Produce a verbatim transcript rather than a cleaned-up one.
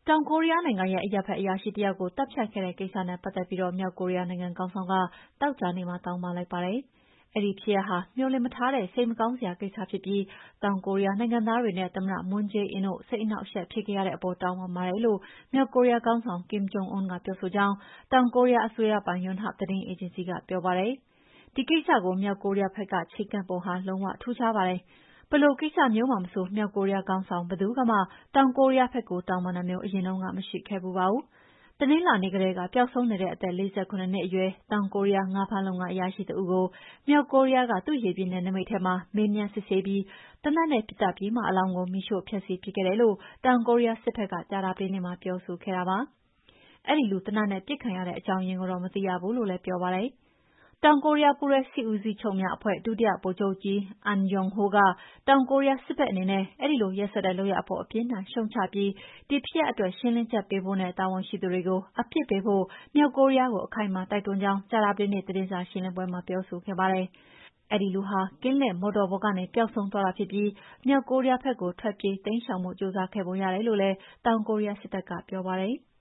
တောင်ကိုရီးယားနိုင်ငံရဲ့အရပ်ဘက်အရာရှိတယောက်ကိုသတ်ဖြတ်ခဲ့တဲ့ကိစ္စနဲ့ပတ်သက်ပြီးမြောက်ကိုရီးယားနိုင်ငံခေါင်းဆောင်ကသောကြာနေ့မှာတောင်းပန်လိုက်ပါတယ်။အဲဒီဖြစ်ရပ်ဟာမျှော်လင့်မထားတဲ့စိတ်မကောင်းစရာကိစ္စဖြစ်ပြီးတောင်ကိုရီးယားနိုင်ငံသားတွေနဲ့သမ္မတ Moon Jae-in တို့စိတ်အနှောင့်အယှက်ဖြစ်ခဲ့ရတဲ့အပေါ်တောင်းပန်ပါတယ်လို့မြောက်ကိုရီးယားခေါင်းဆောင် Kim Jong Un ကပြောဆိုကြောင်းတောင်ကိုရီးယားအစိုးရပိုင် Yonhap သတင်းအေဂျင်စီကပြောပါတယ်။ဒီကိစ္စကိုမြောက်ကိုရီးယားဘက်ကချဉ်းကပ်ပုံဟာလုံးဝထူးခြားပါတယ်။ဘယ်လိုကိစ္စမျိုးမှာမဆိုမြောက်ကိုရီးယားခေါင်းဆောင်ဘယ်သူကမှတောင်ကိုရီးယားဘက်ကိုတောင်းပန်တာမျိုးအရင်တုန်းကမရှိခဲ့ဖူးပါဘူး။တနင်္လာနေ့ကတည်းကပျောက်ဆုံးနေတဲ့အသက်၄၇နှစ်အရွယ်တောင်ကိုရီးယားငါးဖမ်းလုပ်ငန်းအရာရှိတဦးကိုမြောက်ကိုရီးယားကသူ့ရေပြင်နယ်နိမိတ်ထဲမှာမေးမြန်းစစ်ဆေးပြီးသေနတ်နဲ့ပစ်သတ်ပြီးမှအလောင်းကိုမီးရှို့ဖျက်ဆီးပစ်ခဲ့တယ်လို့တောင်ကိုရီးယားစစ်ဘက်ကကြာသပတေးနေ့မှာပြောဆိုခဲ့တာပါ။အဲဒီလူသေနတ်နဲ့ပစ်ခံရတဲ့အကြောင်းရင်းကိုတော့မသိရဘူးလို့လည်းပြောပါတယ်။တောင်ကိုရီးယားပူးတွဲစစ်ဦးစီးချုပ်များအဖွဲ့ဒုတိယဗိုလ်ချုပ်ကြီး An Yong-ho ကတောင်ကိုရီးယားစစ်ဘက်အနေနဲ့အဲဒီလိုရက်စက်တဲ့လုပ်ရပ်အပေါ်အပြင်းအထန်ရှုတ်ချပြီးဒီဖြစ်ရပ်အတွက်ရှင်းလင်းချက်ပေးဖို့နဲ့တာဝန်ရှိသူတွေကိုအပြစ်ပေးဖို့မြောက်ကိုရီးယားကိုအခိုင်အမာတိုက်တွန်းကြောင်းကြာသပတေးနေ့သတင်းစာရှင်းလင်းပွဲမှာပြောဆိုခဲ့ပါတယ်။အဲဒီလူဟာကင်းလှည့်မော်တော်ဘော်ကနေပျောက်ဆုံးသွားတာဖြစ်ပြီးမြောက်ကိုရီးယားဘက်ကိုထွက်ပြေးတိမ်းရှောင်ဖို့ကြိုးစားခဲ့ပုံရတယ်လို့လည်းတောင်ကိုရီးယားစစ်တပ်ကပြောပါတယ်။